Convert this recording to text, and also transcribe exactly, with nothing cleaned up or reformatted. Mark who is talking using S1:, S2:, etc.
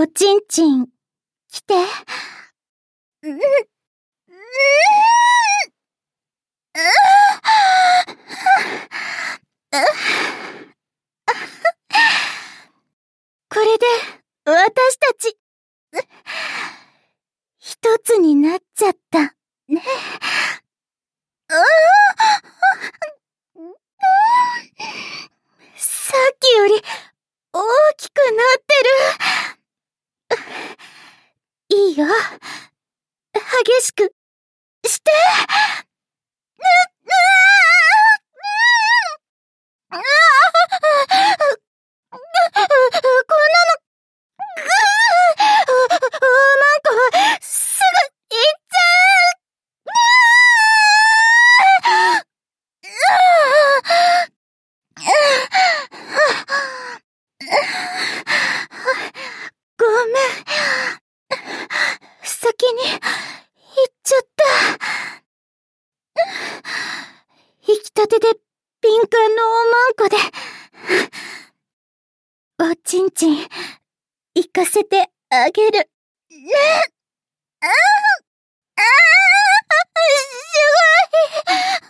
S1: ちんちん、来て。うん、うん、これで、私たち、一つになっちゃった、ね。さっきより、大きくなってる。いいよ。激しく、して。ごめん。先に行っちゃった。引きたてで敏感のおまんこで。おちんちん、行かせてあげる。ね。ああ、ああ、すごい。